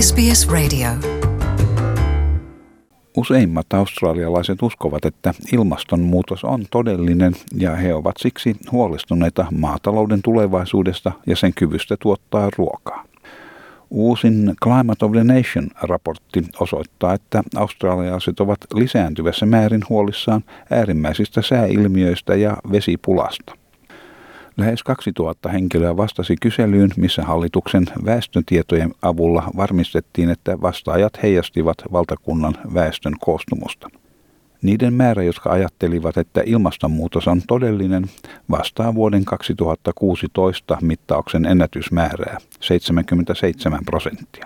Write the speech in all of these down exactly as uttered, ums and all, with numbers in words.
S B S Radio. Useimmat australialaiset uskovat, että ilmastonmuutos on todellinen ja he ovat siksi huolestuneita maatalouden tulevaisuudesta ja sen kyvystä tuottaa ruokaa. Uusin Climate of the Nation-raportti osoittaa, että australialaiset ovat lisääntyvässä määrin huolissaan äärimmäisistä sääilmiöistä ja vesipulasta. Lähes kaksituhatta henkilöä vastasi kyselyyn, missä hallituksen väestötietojen avulla varmistettiin, että vastaajat heijastivat valtakunnan väestön koostumusta. Niiden määrä, jotka ajattelivat, että ilmastonmuutos on todellinen, vastaa vuoden kaksituhattakuusitoista mittauksen ennätysmäärää, seitsemänkymmentäseitsemän prosenttia.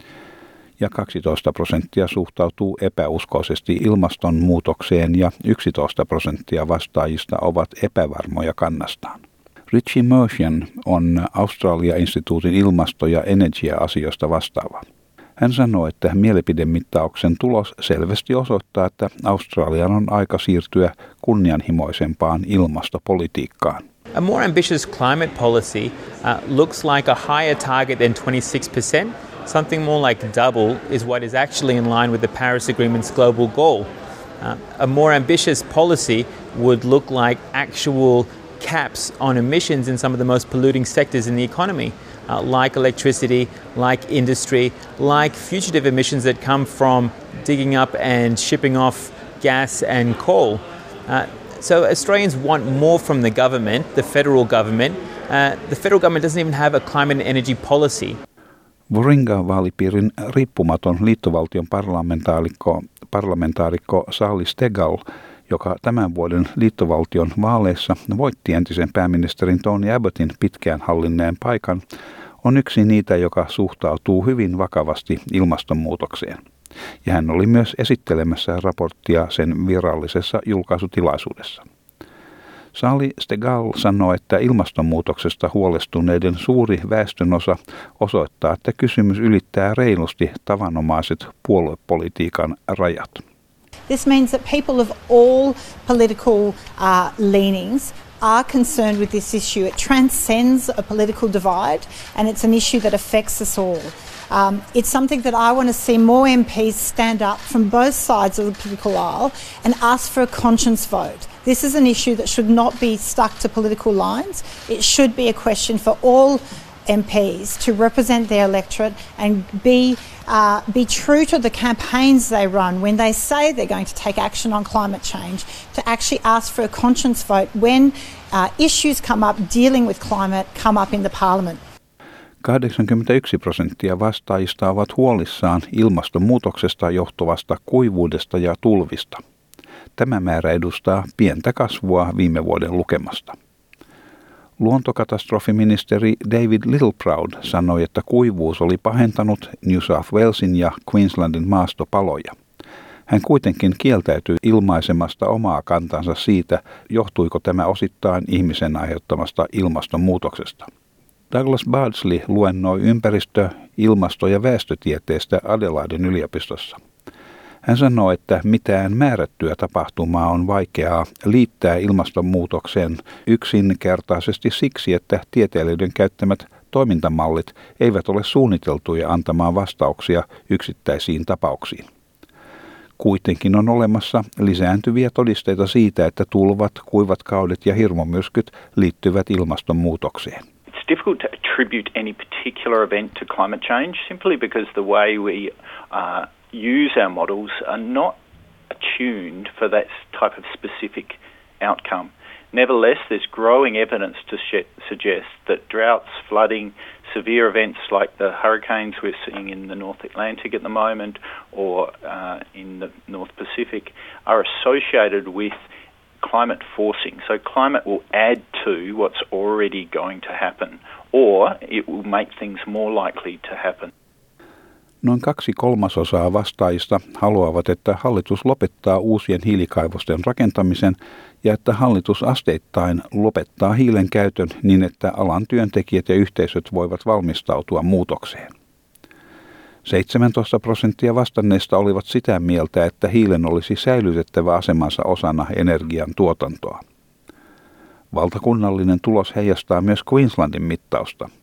Ja kaksitoista prosenttia suhtautuu epäuskoisesti ilmastonmuutokseen ja yksitoista prosenttia vastaajista ovat epävarmoja kannastaan. Richie Mercian on Australia-instituutin ilmasto- ja energia-asioista vastaava. Hän sanoo, että mielipidemittauksen tulos selvästi osoittaa, että Australian on aika siirtyä kunnianhimoisempaan ilmastopolitiikkaan. A more ambitious climate policy uh, looks like a higher target than twenty-six percent. Something more like double is what is actually in line with the Paris Agreement's global goal. Uh, a more ambitious policy would look like actual caps on emissions in some of the most polluting sectors in the economy, uh, like electricity, like industry, like fugitive emissions that come from digging up and shipping off gas and coal. Uh, so Australians want more from the government, the federal government. Uh, the federal government doesn't even have a climate and energy policy. Warringah-vaalipiirin riippumaton liittovaltion parlamentaarikko, parlamentaarikko Sally Stegall, joka tämän vuoden liittovaltion vaaleissa voitti entisen pääministerin Tony Abbottin pitkään hallinneen paikan, on yksi niitä, joka suhtautuu hyvin vakavasti ilmastonmuutokseen. Ja hän oli myös esittelemässä raporttia sen virallisessa julkaisutilaisuudessa. Sally Stegall sanoi, että ilmastonmuutoksesta huolestuneiden suuri väestönosa osoittaa, että kysymys ylittää reilusti tavanomaiset puoluepolitiikan rajat. This means that people of all political uh, leanings are concerned with this issue. It transcends a political divide and it's an issue that affects us all. Um, it's something that I want to see more M Ps stand up from both sides of the political aisle and ask for a conscience vote. This is an issue that should not be stuck to political lines. It should be a question for all M Ps to represent their electorate and be uh, be true to the campaigns they run when they say they're going to take action on climate change, to actually ask for a conscience vote when uh, issues come up dealing with climate come up in the parliament. kahdeksankymmentäyksi prosenttia vastaajista ovat huolissaan ilmastonmuutoksesta johtuvasta kuivuudesta ja tulvista. Tämä määrä edustaa pientä kasvua viime vuoden lukemasta. Luontokatastrofiministeri David Littleproud sanoi, että kuivuus oli pahentanut New South Walesin ja Queenslandin maastopaloja. Hän kuitenkin kieltäytyi ilmaisemasta omaa kantansa siitä, johtuiko tämä osittain ihmisen aiheuttamasta ilmastonmuutoksesta. Douglas Bardsley luennoi ympäristö-, ilmasto- ja väestötieteestä Adelaiden yliopistossa. Hän sanoi, että mitään määrättyä tapahtumaa on vaikeaa liittää ilmastonmuutokseen yksinkertaisesti siksi, että tieteilijöiden käyttämät toimintamallit eivät ole suunniteltuja antamaan vastauksia yksittäisiin tapauksiin. Kuitenkin on olemassa lisääntyviä todisteita siitä, että tulvat, kuivat kaudet ja hirmumyrskyt liittyvät ilmastonmuutokseen. It's difficult to attribute any particular event to climate change simply because the way we uh, use our models are not attuned for that type of specific outcome. Nevertheless, there's growing evidence to sh- suggest that droughts, flooding, severe events like the hurricanes we're seeing in the North Atlantic at the moment or uh, in the North Pacific are associated with climate forcing. So climate will add to what's already going to happen, or it will make things more likely to happen. Noin kaksi kolmasosaa vastaajista haluavat, että hallitus lopettaa uusien hiilikaivosten rakentamisen ja että hallitus asteittain lopettaa hiilen käytön niin, että alan työntekijät ja yhteisöt voivat valmistautua muutokseen. seitsemäntoista prosenttia vastanneista olivat sitä mieltä, että hiilen olisi säilytettävä asemansa osana energian tuotantoa. Valtakunnallinen tulos heijastaa myös Queenslandin mittausta.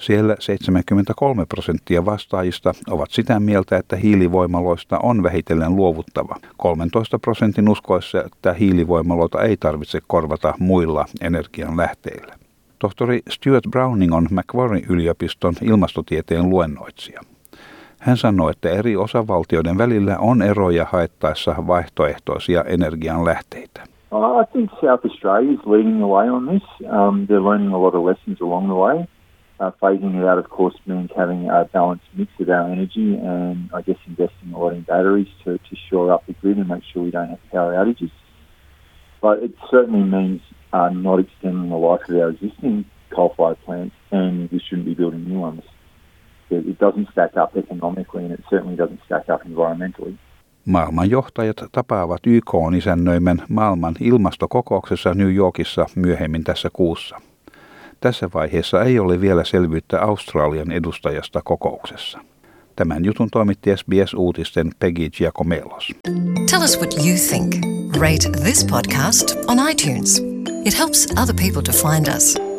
Siellä seitsemänkymmentäkolme prosenttia vastaajista ovat sitä mieltä, että hiilivoimaloista on vähitellen luovuttava. kolmentoista prosentin uskoessa, että hiilivoimaloita ei tarvitse korvata muilla energianlähteillä. Tohtori Stuart Browning on Macquarie yliopiston ilmastotieteen luennoitsija. Hän sanoi, että eri osavaltioiden välillä on eroja haettaessa vaihtoehtoisia energianlähteitä. I think South Australia is leading the way on this. Um, they're learning a lot of lessons along the way. Uh, phasing it out, of course, means having a balanced mix of our energy and, I guess, investing a lot in batteries to, to shore up the grid and make sure we don't have power outages. But it certainly means uh, not extending the life of our existing coal-fired plants, and we shouldn't be building new ones. It, it doesn't stack up economically, and it certainly doesn't stack up environmentally. Maailman johtajat tapaavat Y K:n isännöimän maailman ilmastokokouksessa New Yorkissa myöhemmin tässä kuussa. Tässä vaiheessa ei ole vielä selvyyttä Australian edustajasta kokouksessa. Tämän jutun toimitti S B S-uutisten Peggy Giacomelos. Tell us what you think. Rate this podcast on iTunes. It helps other people to find us.